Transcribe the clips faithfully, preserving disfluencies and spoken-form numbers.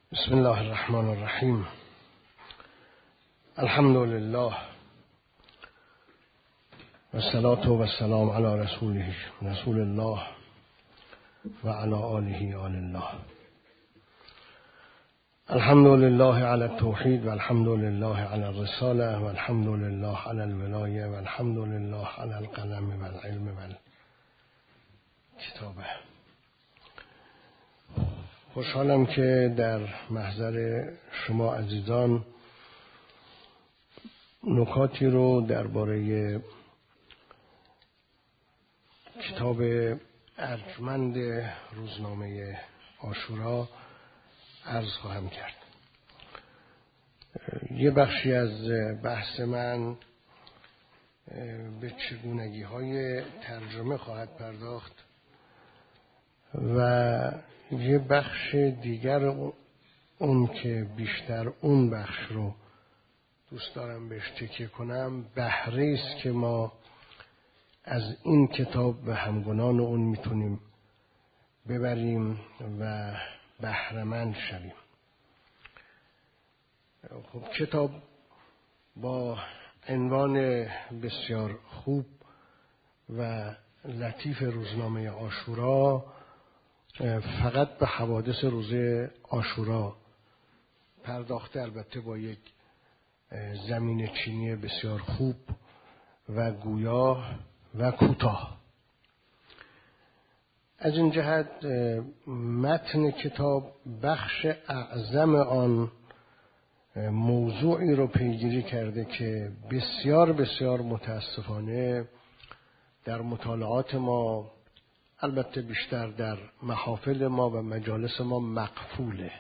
بسم الله الرحمن الرحیم. الحمد لله و الصلاة و السلام علی رسوله رسول الله و علی آله آل الله. الحمد لله علی التوحید و الحمد لله علی الرساله و الحمد لله علی الولایه و الحمد لله علی القلم و العلم و الکتابه. خوشحالم که در محضر شما عزیزان نکاتی رو درباره کتاب ارجمند روزنامه عاشورا عرض خواهم کرد. یه بخشی از بحث من به چگونگی های ترجمه خواهد پرداخت و یه بخش دیگر اون که بیشتر اون بخش رو دوست دارم بهش تکیه کنم بهره است که ما از این کتاب و همگنان اون میتونیم ببریم و بهره‌مند شویم. خب کتاب با عنوان بسیار خوب و لطیف روزنامه عاشورا فقط به حوادث روز عاشورا پرداخته، البته با یک زمین چینی بسیار خوب و گویا و کوتاه. از این جهت متن کتاب بخش اعظم آن موضوعی رو پیگیری کرده که بسیار بسیار متاسفانه در مطالعات ما، البته بیشتر در محافل ما و مجالس ما مقفوله.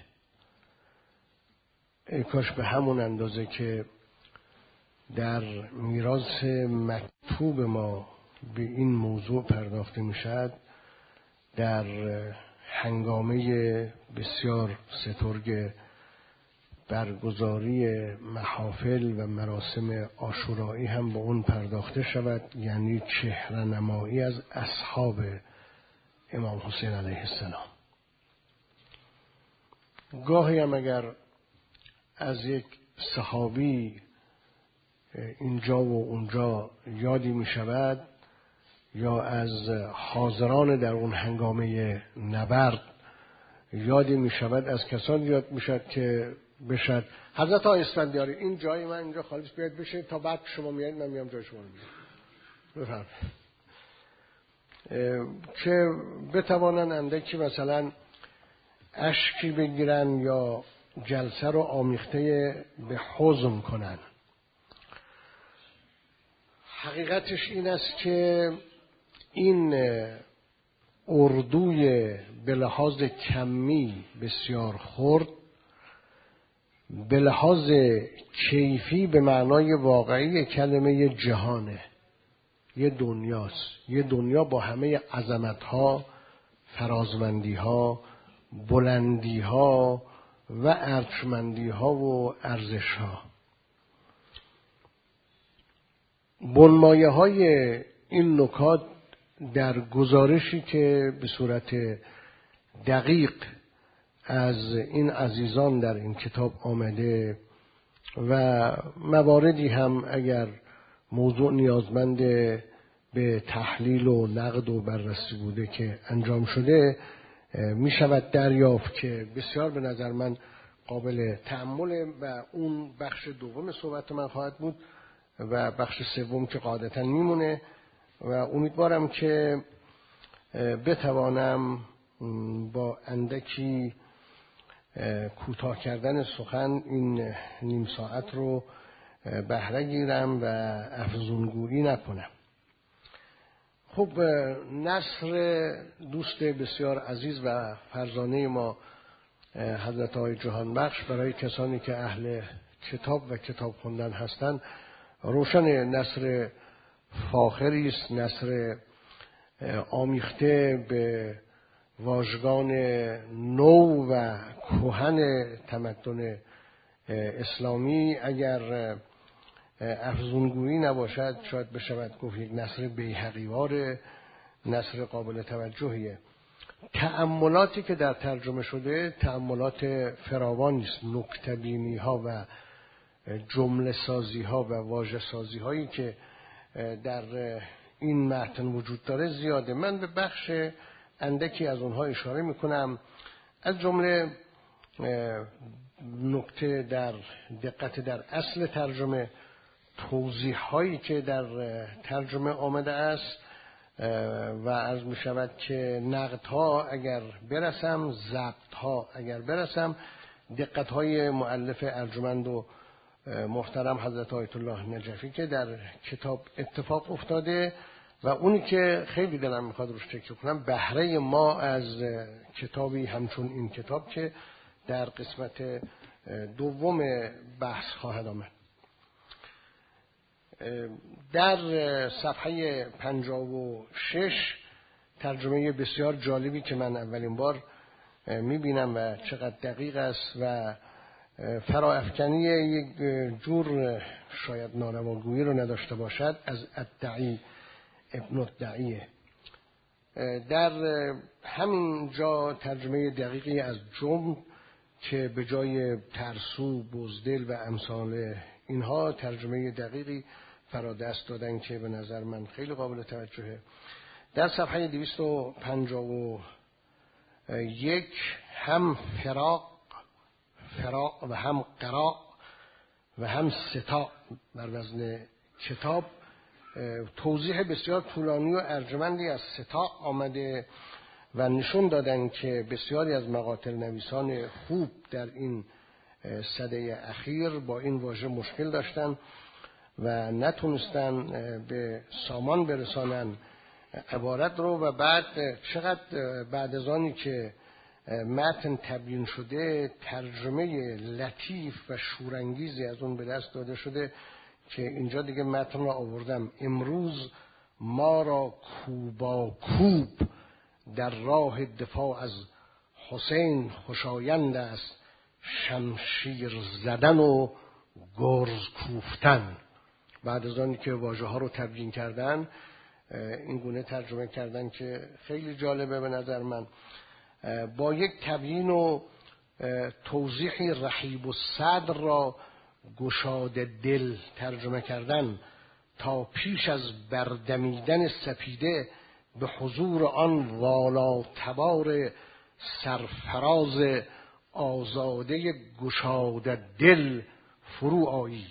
ای کاش به همون اندازه که در میراث مکتوب ما به این موضوع پرداخته میشد، در هنگامه بسیار سترگ برگزاری محافل و مراسم عاشورایی هم به اون پرداخته شود، یعنی چهره‌نمایی از اصحاب امام حسین علیه السلام. گاهی هم اگر از یک صحابی اینجا و اونجا یادی می شود یا از حاضران در اون هنگامه نبرد یادی می شود، از کسان یاد می شود که بشد حضرت آقای اسفندیاری این جای من اینجا خالیش بیاد بشه تا بعد شما میایید من میام جای شما رو میام بفرمایید، که بتوانن اندکی مثلا اشکی بگیرن یا جلسه رو آمیخته به حزن کنن. حقیقتش این است که این اردوی به لحاظ کمی بسیار خرد، به لحاظ کیفی به معنای واقعی کلمه جهانه، یه دنیاست، یه دنیا با همه عظمت‌ها، فرازمندی‌ها، بلندی‌ها و ارجمندی‌ها و ارزش‌ها. بنمایه‌های این نکات در گزارشی که به صورت دقیق از این عزیزان در این کتاب آمده و مواردی هم اگر موضوع نیازمند به تحلیل و نقد و بررسی بوده که انجام شده، می شود دریافت که بسیار به نظر من قابل تأمل و اون بخش دوم صحبت من خواهد بود و بخش سوم که قاعدتاً میمونه و امیدوارم که بتوانم با اندکی کوتاه کردن سخن این نیم ساعت رو بهره گیرم و افزونگویی نکنم. خب نصر دوست بسیار عزیز و فرزانه ما حضرت آقای جهانبخش برای کسانی که اهل کتاب و کتاب خوندن هستند روشن نصر فاخری است، نصر آمیخته به واژگان نو و کهن تمدن اسلامی. اگر افزونگویی نباشد شاید بشود گفت یک نصر بیهقیوار، نصر قابل توجهیه. تأملاتی که در ترجمه شده تأملات فراوانی است. نکته‌بینی ها و جمله سازی ها و واژه سازی هایی که در این متن وجود داره زیاده. من به بخش اندکی از اونها اشاره میکنم. از جمله نکته در دقت در اصل ترجمه، توضیح هایی که در ترجمه آمده است و عرض می شود که نقد ها اگر برسم، ضبط ها اگر برسم، دقت های مؤلف ارجمند و محترم حضرت آیت الله نجفی که در کتاب اتفاق افتاده و اونی که خیلی دلم میخواد روش تکیه کنم، بهره ما از کتابی همچون این کتاب که در قسمت دوم بحث خواهد آمد. در صفحه پنجاه و شش ترجمه بسیار جالبی که من اولین بار میبینم و چقدر دقیق است و فراافکنی یک جور شاید نانواگویی رو نداشته باشد، از الدعی ابن الدعیه. در همین جا ترجمه دقیقی از جمع که به جای ترسو، بزدل و امثال اینها ترجمه دقیقی فرادست دادن که به نظر من خیلی قابل توجهه. در صفحه دویست و پنجاه و یک هم فراق فراق و هم قراء و هم ستا بر وزن کتاب توضیح بسیار طولانی و ارجمندی از ستا آمده و نشون دادن که بسیاری از مقاتل نویسان خوب در این سده اخیر با این واژه مشکل داشتن و نتونستن به سامان برسانن عبارت رو و بعد چقدر بعد از آنی که متن تبیین شده ترجمه لطیف و شورانگیزی از اون به دست داده شده که اینجا دیگه متن رو آوردم. امروز ما را کوبا کوب در راه دفاع از حسین خوشایند است، شمشیر زدن و گرز کوفتن. بعد از آنی که واژه ها رو تبیین کردن این گونه ترجمه کردن که خیلی جالبه به نظر من، با یک تبیین و توضیحی رحیب و صدر را گشاد دل ترجمه کردن تا پیش از بردمیدن سپیده به حضور آن والا تبار سرفراز آزاده گشاد دل فرو آیی.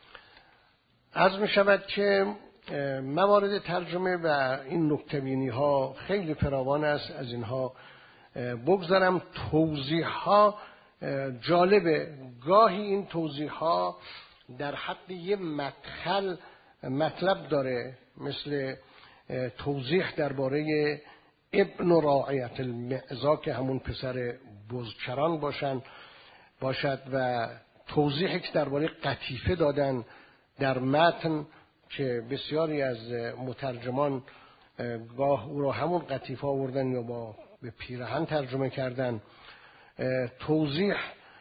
عرض می شود که موارد ترجمه و این نکته‌بینی ها خیلی فراوان است. از اینها بگذارم. توضیح ها جالبه. گاهی این توضیح ها در حد یه مدخل مطلب داره، مثل توضیح درباره ابن راعیت المعزا که همون پسر بزچران باشن باشد و توضیحی که درباره قطیفه دادن در متن که بسیاری از مترجمان گاه او را همون قطیفه آوردن یا با به پیرهن ترجمه کردن. توضیح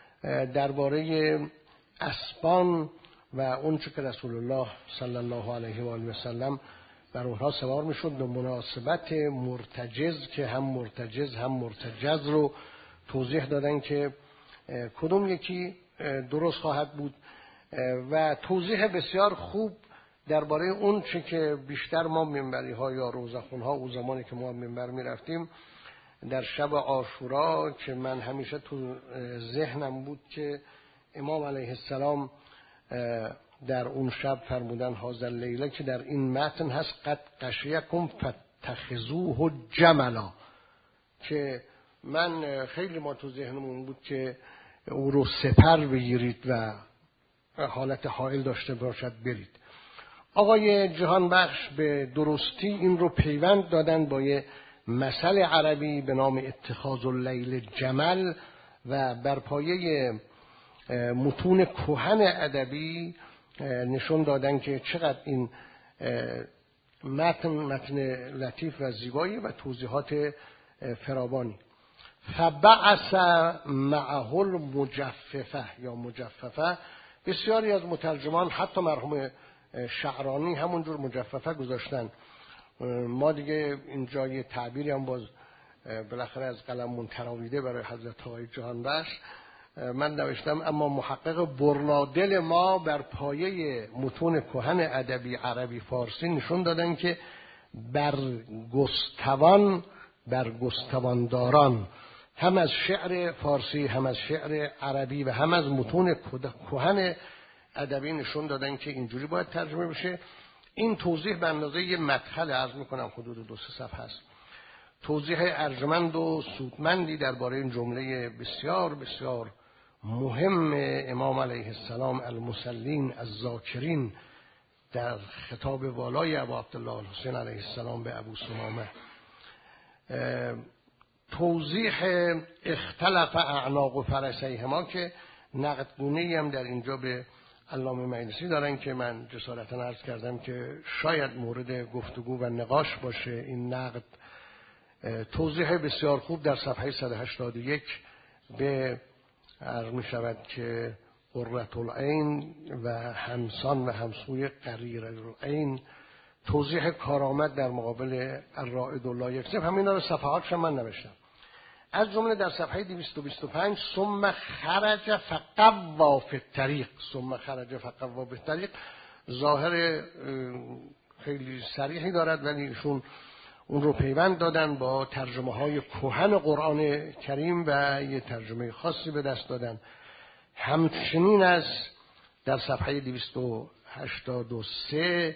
درباره اسبان و اون چه که رسول الله صلی الله علیه و آله و سلم بر اونها سوار میشد به مناسبت مرتجز که هم مرتجز هم مرتجز رو توضیح دادن که کدوم یکی درست خواهد بود و توضیح بسیار خوب درباره اون چه که بیشتر ما منبری ها یا روزخون ها او زمانی که ما منبر می رفتیم در شب عاشورا که من همیشه تو ذهنم بود که امام علیه السلام در اون شب فرمودن هذا اللیله که در این متن هست قد غشیکم فتخذوه جملا، که من خیلی ما تو ذهنمون بود که او رو سپر بگیرید و حالت حائل داشته باشد برید. آقای جهانبخش به درستی این رو پیوند دادن با یه مثل عربی به نام اتخاذ اللیل جمل و بر پایه متون کهن ادبی نشون دادن که چقدر این متن متن لطیف و زیبایی و توضیحات فراوانی. فبعث معه المجففه یا مجففه، بسیاری از مترجمان حتی مرحوم شعرانی همونجور مجففه گذاشتن. ما دیگه اینجا یه تعبیری هم باز بالاخره از قلممون تراویده برای حضرت آقای جهانبخش، من نوشتم اما محقق برنادل ما بر پایه متون کهن ادبی عربی فارسی نشون دادن که برگستوان برگستوانداران هم از شعر فارسی هم از شعر عربی و هم از متون کهن ادبی نشون دادن که اینجوری باید ترجمه بشه. این توضیح به اندازه یه مدخل عرض میکنم، حدود دو سه صفحه است، توضیح ارجمند و سودمندی درباره این جمله بسیار بسیار مهم امام علیه السلام المسلین الذاکرین در خطاب والای ابا عبدالله الحسین علیه السلام به ابو ثمامه. توضیح اختلف اعناق فرسیهما که نقدگونه‌ای هم در اینجا به علامه مجلسی دارن که من جسارتا عرض کردم که شاید مورد گفتگو و نقاش باشه این نقد. توضیح بسیار خوب در صفحه صد و هشتاد و یک به عرض می شود که قرة العین و همسان و همسوی قریر العین، توضیح کارآمد در مقابل الرائد الله یکسف، همینا رو صفحاتش من نوشتم. از جمله در صفحه دویست و بیست و پنج ثم خرج فقوا فی الطریق، ثم خرج فقوا فی الطریق ظاهر خیلی صریحی دارد ولی ایشون اون رو پیوند دادن با ترجمه های کهن قرآن کریم و یه ترجمه خاصی به دست دادن. همچنین از در صفحه دویست و هشتاد و سه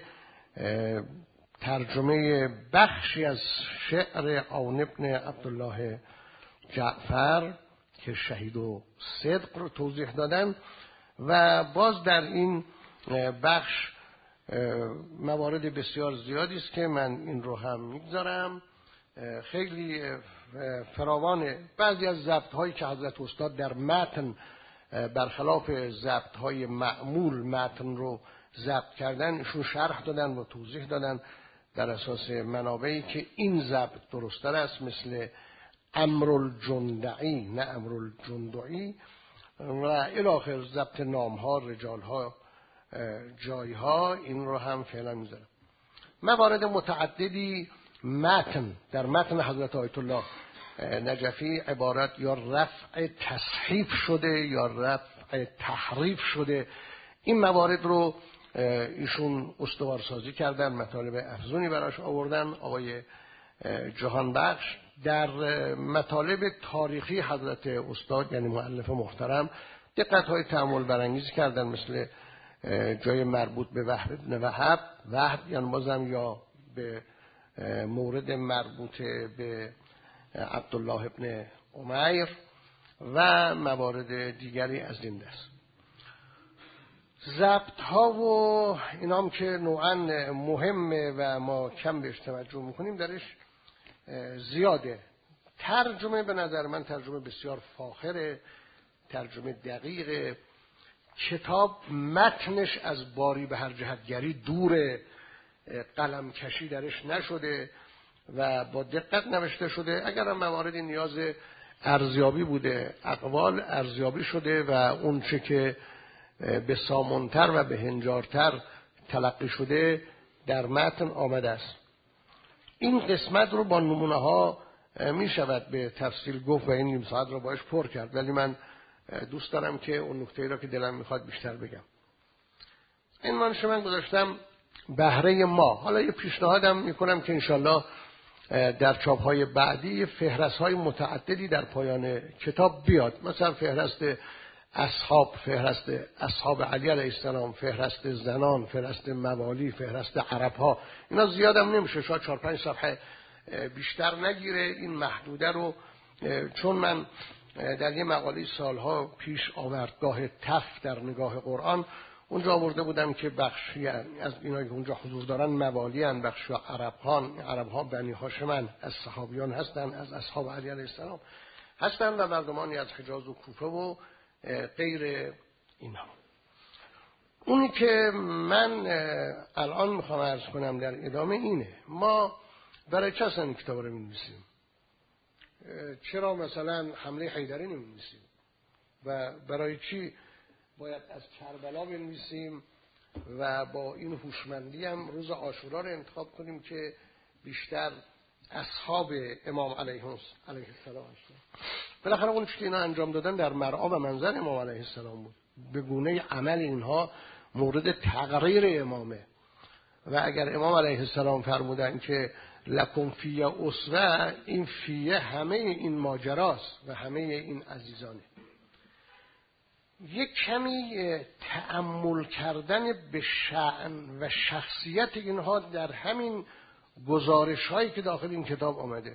ترجمه بخشی از شعر عون ابن عبدالله جعفر که شهید و صدق رو توضیح دادن و باز در این بخش موارد بسیار زیادی است که من این رو هم میگذارم. خیلی فراوانه. بعضی از ضبط هایی که حضرت استاد در متن برخلاف ضبط های معمول متن رو ضبط کردن، ایشون شرح دادن و توضیح دادن در اساس منابعی که این ضبط درست‌تر است، مثل امرالجندعی نه امرالجندعی و الی آخر، ضبط نام‌ها، رجال‌ها، جای‌ها. این رو هم فعلا میذارم. موارد متعددی متن در متن حضرت آیت الله نجفی عبارت یا رفع تصحیف شده یا رفع تحریف شده. این موارد رو ایشون استوارسازی کردن، مطالب افزونی براش آوردن. آقای جهانبخش در مطالب تاریخی حضرت استاد یعنی مؤلف محترم دقت‌های تأمل برانگیزی کردن، مثل جای مربوط به وهب ابن وهب، وهب یعنی بازم یا به مورد مربوط به عبدالله ابن عمیر و موارد دیگری از این دست. ضبط ها و اینام که نوعا مهمه و ما کم بهش توجه میکنیم درش زیاده. ترجمه به نظر من ترجمه بسیار فاخره، ترجمه دقیقه. کتاب متنش از باری به هر جهتگری دور، قلم کشی درش نشده و با دقت نوشته شده. اگر هم مواردی نیاز ارزیابی بوده، اقوال ارزیابی شده و اون چه که به سامانتر و به هنجارتر تلقی شده در متن آمده است. این قسمت رو با نمونه ها می شود به تفصیل گفت و این نیم ساعت رو باش پر کرد، ولی من دوست دارم که اون نکته‌ای را که دلم میخواد بیشتر بگم. این منش من گذاشتم بهره ما. حالا یه پیشنهادم میکنم که انشالله در چاپ‌های بعدی فهرست‌های متعددی در پایان کتاب بیاد، مثلا فهرست اصحاب، فهرست اصحاب علی علیه السلام، فهرست زنان، فهرست موالی، فهرست عرب‌ها. اینا زیادم نمیشه، شاید چهار پنج صفحه بیشتر نگیره این محدوده رو، چون من در یه مقاله سالها پیش آوردگاه تف در نگاه قرآن اونجا آورده بودم که بخشی از اینایی که اونجا حضور دارن موالی هن، بخشی عرب‌ها، عرب‌ها بنی هاشمن، از صحابیان هستن، از اصحاب علی علیه السلام هستن و مردمانی از حجاز و کوفه و غیر اینها. اونی که من الان میخوام عرض کنم در ادامه اینه: ما برای چه اصلا این کتاب رو می‌نویسیم؟ چرا مثلا حمله حیدری نمی‌نویسیم و برای چی باید از کربلا بنویسیم و با این هوشمندی هم روز عاشورا رو انتخاب کنیم که بیشتر اصحاب امام علیه السلام هستن. بالاخره اون چیزی اینا انجام دادن در مرعا و منظر امام علیه السلام بود. به گونه عمل اینها مورد تقریر امامه. و اگر امام علیه السلام فرمودن که لکم فیه اسوه، این فیه همه این ماجراست و همه این عزیزانه. یک کمی تأمل کردن به شأن و شخصیت اینها در همین گزارش هایی که داخل این کتاب آمده،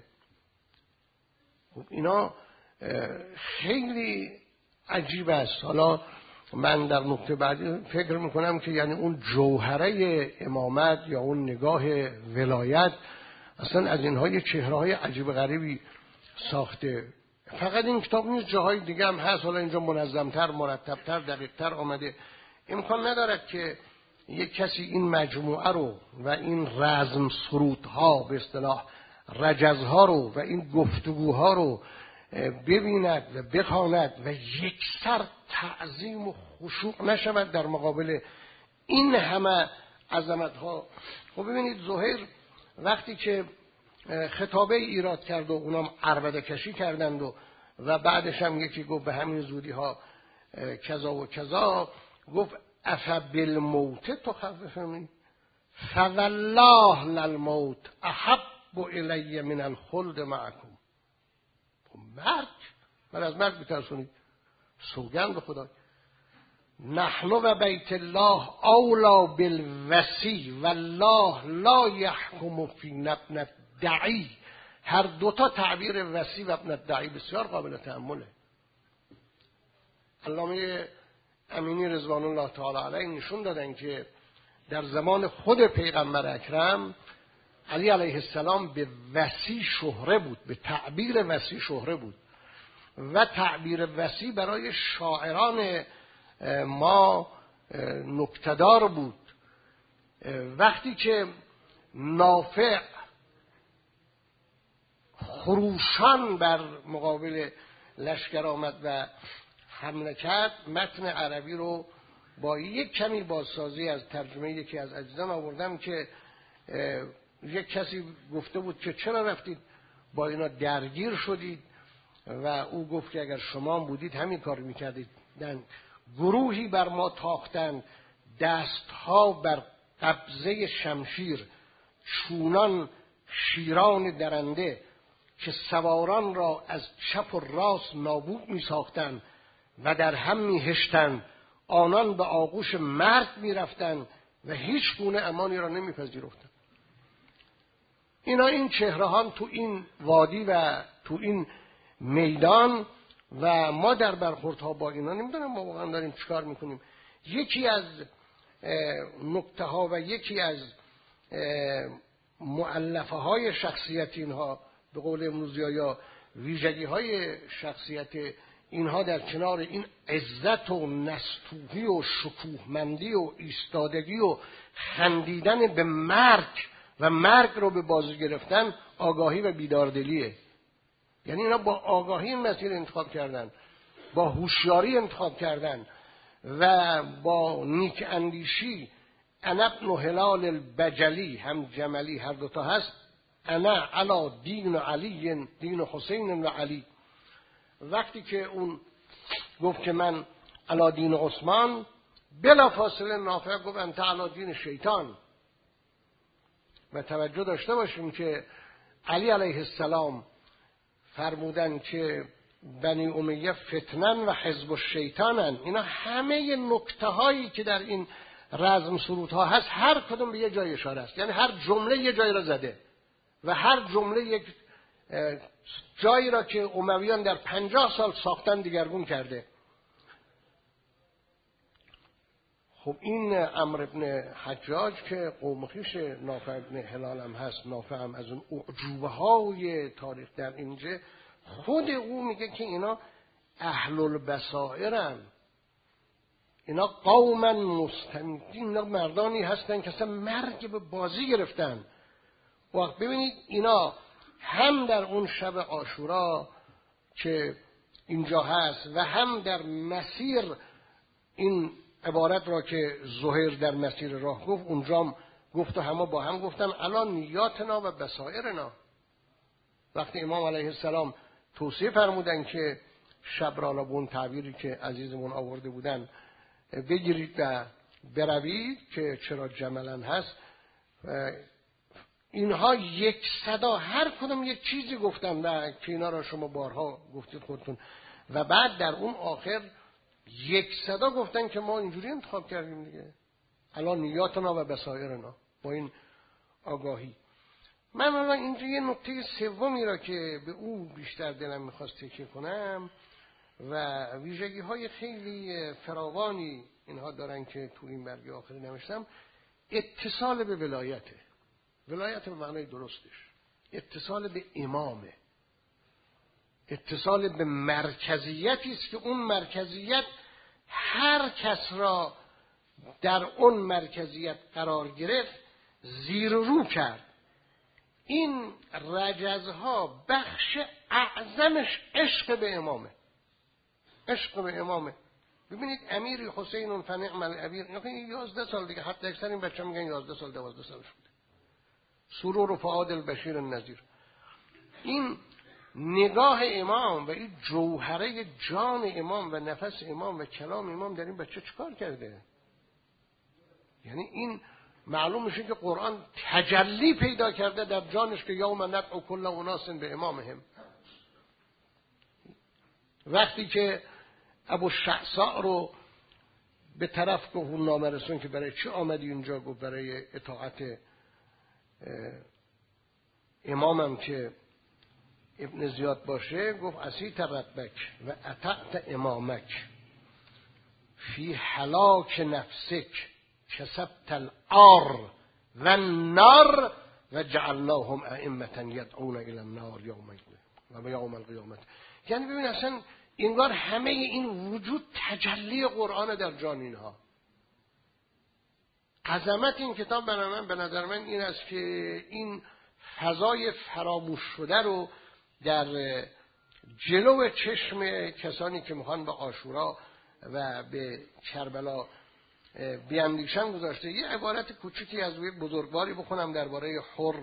اینا خیلی عجیب است. حالا من در نکته بعدی فکر میکنم که یعنی اون جوهره امامت یا اون نگاه ولایت اصلا از اینها یه چهره های عجیب غریبی ساخته. فقط این کتاب نیست، جاهای دیگه هم هست. حالا اینجا منظمتر، مرتبتر، دقیقتر آمده. امکان ندارد که یک کسی این مجموعه رو و این رزم سرودها، به اصطلاح رجزها رو و این گفتگوها رو ببیند و بخواند و یک سر تعظیم و خشوع نشود در مقابل این همه عظمتها. خب ببینید زهیر وقتی که خطابه ایراد کرد و اونام عربده کشی کردند و و بعدش هم یکی گفت به همین زودی ها کذا و کذا، گفت افا بالموت تخوفنی فوالله للموت احب الی من الخلد معکم. مرگ، من از مرگ بترسونید، سوگند به خدا. نحن و بیت الله اولا بالوسی والله لا یحکم فی ابن دعی. هر دوتا تعبیر وسی و ابن دعی بسیار قابل تأمله. علامه امینی رضوان الله تعالی علیه نشون دادن که در زمان خود پیغمبر اکرم علی علیه السلام به وسی شهره بود، به تعبیر وسی شهره بود و تعبیر وسی برای شاعران ما نکته‌دار بود. وقتی که نافع خروشان بر مقابل لشکر آمد و حمله کرد، متن عربی رو با یک کمی بازسازی از ترجمه یکی از عزیزان آوردم که یک کسی گفته بود که چرا رفتید با اینا درگیر شدید و او گفت که اگر شما بودید همین کار میکردید. گروهی بر ما تاختند، دستها بر قبضه شمشیر، چونان شیران درنده که سواران را از چپ و راست نابود می ساختند و در هم می هشتند. آنان به آغوش مرگ می رفتند و هیچ گونه امانی را نمی پذیرفتند. اینا این چهرهان تو این وادی و تو این میدان و ما در برخوردها با اینا نمیدونم ما واقعا داریم چیکار میکنیم. یکی از نکته ها و یکی از مؤلفه های شخصیت اینها، به قول امروزی یا ویژگی های شخصیت اینها در کنار این عزت و نستوهی و شکوهمندی و ایستادگی و خندیدن به مرگ و مرگ رو به بازی گرفتن، آگاهی و بیداردلیه. یعنی اینا با آگاهی این مسیر انتخاب کردن، با هوشیاری انتخاب کردن و با نیک اندیشی. انا ابن هلال البجلی، هم جملی هر دوتا هست، انا علا دین علی دین حسین و علی. وقتی که اون گفت که من علا دین عثمان، بلا فاصله نافع گفت انت علا دین شیطان. و توجه داشته باشیم که علی علیه السلام فرمودن که بنی امیه فتنن و حزب الشیطانن. اینا همه نکته هایی که در این رزم سرودها هست هر کدوم به یه جای اشاره است. یعنی هر جمله یه جایی را زده و هر جمله یک جایی را که امویان در پنجاه سال ساختن دیگرگون کرده. خب این عمرو ابن حجاج که قوم خویش نافع ابن هلال هم هست، نافع هم از اون اعجوبه های تاریخ در اینجا، خود او میگه که اینا اهل البصائرن، اینا قوما مستمدین، اینا مردانی هستن که اصلا مرگ به بازی گرفتن. وقت ببینید اینا هم در اون شب عاشورا که اینجا هست و هم در مسیر، این عبارت را که زهیر در مسیر راه گفت اونجا گفت و همه با هم گفتن الان نیاتنا و بصائرنا. وقتی امام علیه السلام توصیه فرمودن که شب را به اون تعبیری که عزیزمون آورده بودن بگیرید و بروید که چرا جملن هست، اینها یک صدا هر کدوم یک چیزی گفتن و که اینا را شما بارها گفتید خودتون، و بعد در اون آخر یک صدا گفتن که ما اینجوری انتخاب کردیم دیگه، الان نیاتنا و بصائرنا، با این آگاهی. من الان اینجا یه نکته سومی را که به او بیشتر دلم میخواست تکیه کنم و ویژگی های خیلی فراوانی اینها دارن که تو این برگ آخری نوشتم، اتصال به ولایته، ولایت به معنای درستش، اتصال به امامه، اتصال به مرکزیتی است که اون مرکزیت هر کس را در اون مرکزیت قرار گرفت زیر و رو کرد. این رجزها بخش اعظمش عشق به امامه، عشق به امامه. ببینید امیری حسین فنعم الامیر، این یازده سال دیگه، حتی اکثر این بچه میگن یازده سال دوازده سالش بوده. سرور و فؤاد البشیر النذیر. این نگاه امام و این جوهره جان امام و نفس امام و کلام امام در این بچه چیکار کرده؟ یعنی این معلوم میشه که قرآن تجلی پیدا کرده در جانش که یوم ندعو کل اناس به امامهم. وقتی که ابو شعثاء رو به طرف گفت اون نامه رسون که برای چی آمدی اینجا، گفت برای اطاعت امامم که ابن زیاد باشه، گفت اسیت ربک و اطعت امامک فی هلاک نفسک کسبت العار و النار و جعلناهم ائمة یدعون الی النار یوم و یوم القیامت. یعنی ببین اصلا انگار همه این وجود تجلی قرآن در جان اینها. عظمت این کتاب برای من، به نظر من این است که این فضای فراموش شده رو در جلو چشم کسانی که میخوان به عاشورا و به کربلا بیاندیشن گذاشته. یه عبارت کوچیکی از یک بزرگواری بخونم درباره حر.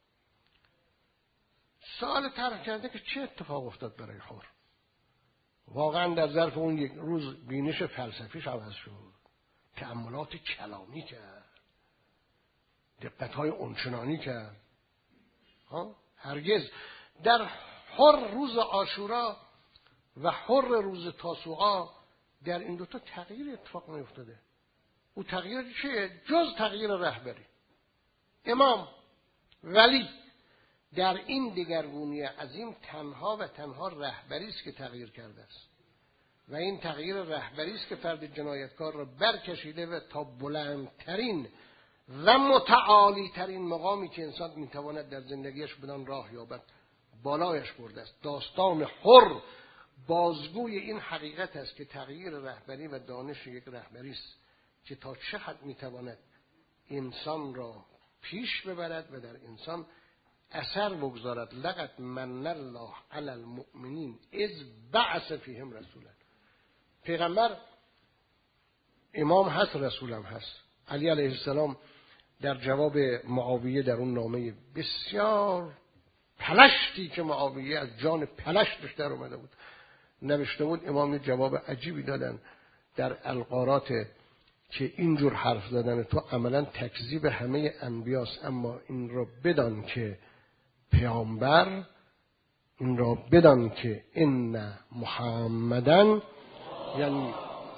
سوال طرح کرده که چه اتفاق افتاد برای حر؟ واقعا در ظرف اون یک روز بینش فلسفیش عوض شد، تأملات کلامی کرد، دقت‌های اونچنانی کرد. ها؟ هرگز در حر روز عاشورا و حر روز تاسوعا در این دوتا تغییر اتفاق نیفتاده. او تغییر چیه؟ جز تغییر رهبری. امام ولی در این دگرگونی عظیم تنها و تنها رهبری است که تغییر کرده است و این تغییر رهبری است که فرد جنایتکار را برکشیده و تا بلندترین و متعالی ترین مقامی که انسان میتواند در زندگیش بدان راه یابد بالایش برده است. داستان حر بازگوی این حقیقت است که تغییر رهبری و دانش یک رهبری است که تا چه حد میتواند انسان را پیش ببرد و در انسان اثر بگذارد. لقد من الله علی المؤمنین اذ بعث فیهم رسولا. پیغمبر امام هست، رسولم هست. علی علیه السلام در جواب معاویه در اون نامه بسیار پلشتی که معاویه از جان پلشتش در اومده بود نوشته بود، امام جواب عجیبی دادن در القارات که اینجور حرف زدن تو عملا تکذیب همه انبیاست، اما این را بدان که پیامبر، این را بدان که ان محمدن، یعنی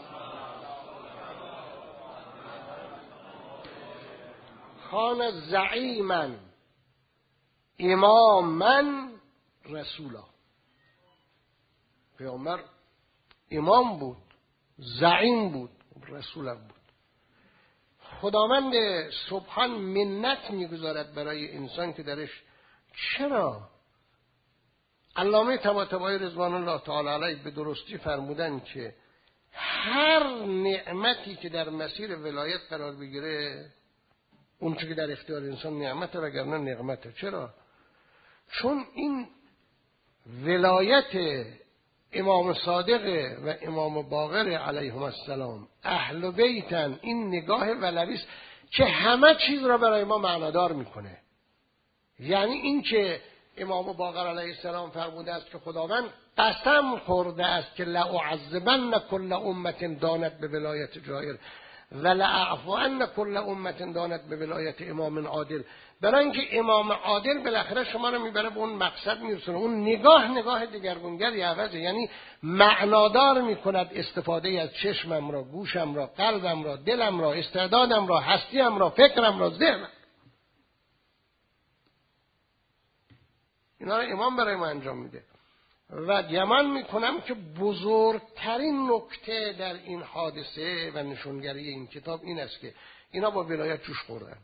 کان زعیما اماما رسولا. پیامبر امام بود، زعیم بود، رسولم بود. خداوند سبحان منت میگذارد برای انسان که درش چرا؟ علامه طباطبایی رضوان الله تعالی علیه به درستی فرمودن که هر نعمتی که در مسیر ولایت قرار بگیره، اون چیزی که در اختیار انسان نعمته وگرنه نقمته. چرا؟ چون این ولایت امام صادق و امام باقر علیهم السلام اهل بیتن، این نگاه ولویست که همه چیز را برای ما معنادار میکنه. یعنی این که امام باقر علیه السلام فرموده است که خداوند قسم خورده است که لأعذبن کل امت دانت به ولایت جائر و لأعفوان کل امت دانت به ولایت امام عادل. برای اینکه امام عادل بالاخره شما رو میبره به اون مقصد میرسونه. اون نگاه نگاه دگرگونگری عوضه، یعنی معنادار میکند استفاده از چشمم را، گوشم را، قلبم را، دلم را، استعدادم را، هستیم را، فکرم را، ذهنم. اینا رو امام برای ما انجام میده و گمان میکنم که بزرگترین نکته در این حادثه و نشونگری این کتاب این است که اینا با ولایت جوش خوردن.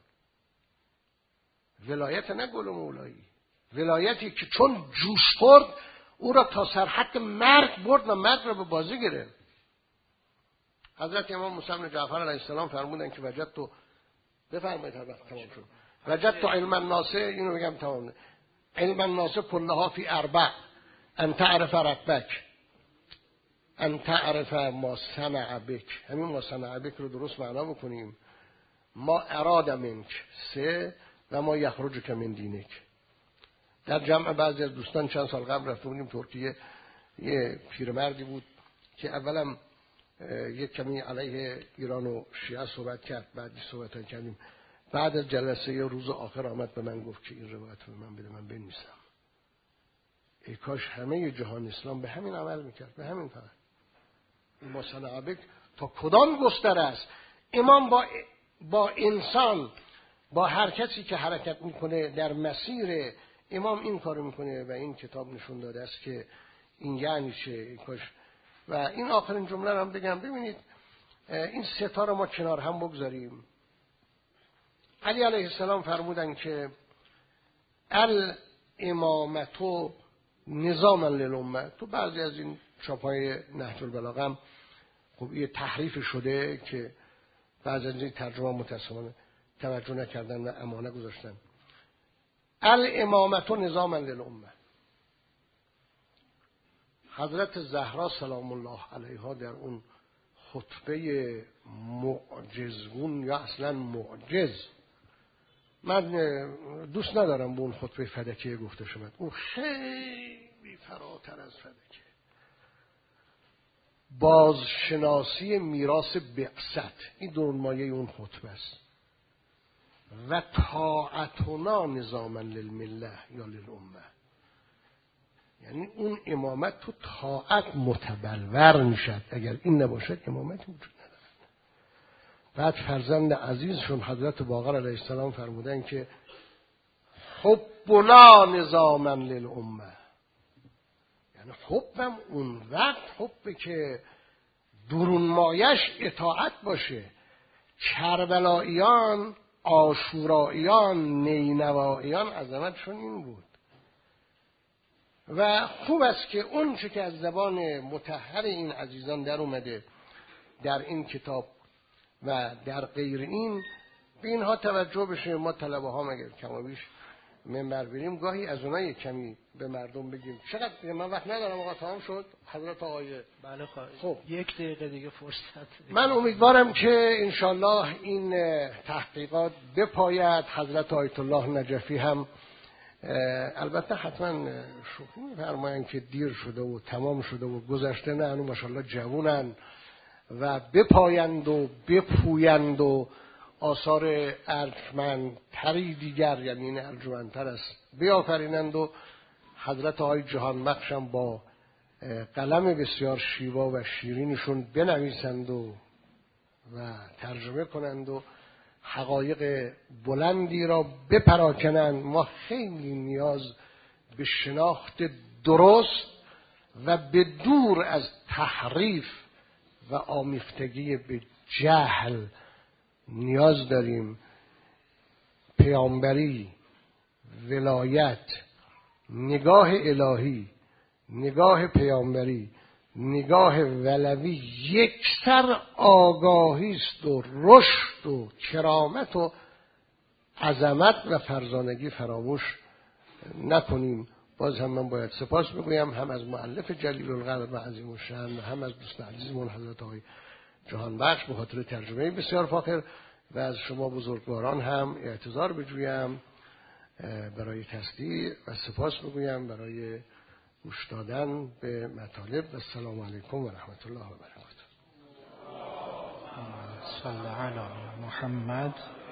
ولایت نه گل و مولایی، ولایتی که چون جوش خورد او را تا سرحد مرگ برد و مرگ را به بازی گرفت. حضرت امام موسی بن جعفر علیه السلام فرمودن که وجدت تو بفرمایید هر وقت تمام شد وجدت تو علم الناس، اینو بگم تمام، علم الناس كلها فی اربع: ان تعرف ربک، ان تعرف ما صنع بک. همین ما صنع بک رو درست معنا بکنیم: ما اراد منک سه و ما یخرجک من دینک. در جمع بعضی از دوستان چند سال قبل رفته بودیم ترکیه، یه پیرمردی بود که اولا یک کمی علیه ایران و شیعه صحبت کرد، بعدی صحبت کردیم. بعد از جلسه یه روز آخر آمد به من گفت که این روایت رو من بده من بنویسم. ای کاش همه جهان اسلام به همین عمل میکرد، به همین فقط. ما صنع بک تا کدام گستره است. امام با با انسان، با هر کسی که حرکت میکنه در مسیر امام این کارو میکنه و این کتاب نشون داده است که این یعنی چه. ای کاش. و این آخرین جمله رو هم بگم. ببینید این سه تا رو ما کنار هم بگذاریم. علی علیه السلام فرمودن که الامامتو نظاما للامه. تو بعضی از این چاپای نهج البلاغه هم خب یه تحریف شده که بعضی از این ترجمه متأسفانه توجه نکردن و امانه گذاشتن. الامامتو نظاما للامه. حضرت زهرا سلام الله علیها در اون خطبه معجزگون یا اصلا معجز، من دوست ندارم به اون خطبه فدکیه گفته شود، اون خیلی فراتر از فدکیه، بازشناسی میراث بعثت، این درونمایه اون خطبه است. و طاعتنا نظاما للمله یا للامه، یعنی اون امامت تو طاعت متبلور میشد. اگر این نباشد امامت وجود ندارد. بعد فرزند عزیزشون حضرت باقر علیه السلام فرمودن که حبنا نظاما للامه، یعنی حبم اون وقت حبه که درونمایش اطاعت باشه. کربلاییان، عاشوراییان، نینواییان عظمتشون این بود. و خوب است که اون چه که از زبان مطهر این عزیزان در اومده در این کتاب و در غیر این به اینها توجه بشه. ما طلبه ها مگر کم و بیش منبر بریم گاهی از اونها یک کمی به مردم بگیم. چقدر من وقت ندارم آقا، تمام شد حضرت آقای. بله خب یک دقیقه دیگه فرصت. من امیدوارم که انشالله این تحقیقات بپاید. حضرت آیت الله نجفی هم البته حتما شوخی می‌فرمایند که دیر شده و تمام شده و گذشته، نه هنوز ماشاءالله جوونن و بپایند و بپویند و آثار ارجمندتری دیگر، یعنی این ارجمندتر است، بیافرینند و حضرت آقای جهان بخشم با قلم بسیار شیوا و شیرینشون بنویسند و و ترجمه کنند و حقایق بلندی را بپراکنند. ما خیلی نیاز به شناخت درست و به دور از تحریف و آمیختگی به جهل نیاز داریم. پیامبری، ولایت، نگاه الهی، نگاه پیامبری، نگاه ولوی یکسر آگاهی است و رشد و کرامت و عظمت و فرزانگی فراموش نکنیم. باز هم من باید سپاس بگویم هم از مؤلف جلیل القدر و عظیم الشأن و هم از دوست عزیزمون حضرت آقای جهان بخش به خاطر ترجمه بسیار فاخر، و از شما بزرگواران هم اعتذار بجویم برای تصدیق و سپاس بگویم برای گوش دادن به مطالب. و السلام علیکم و رحمت الله و برکاته. صلی علی محمد.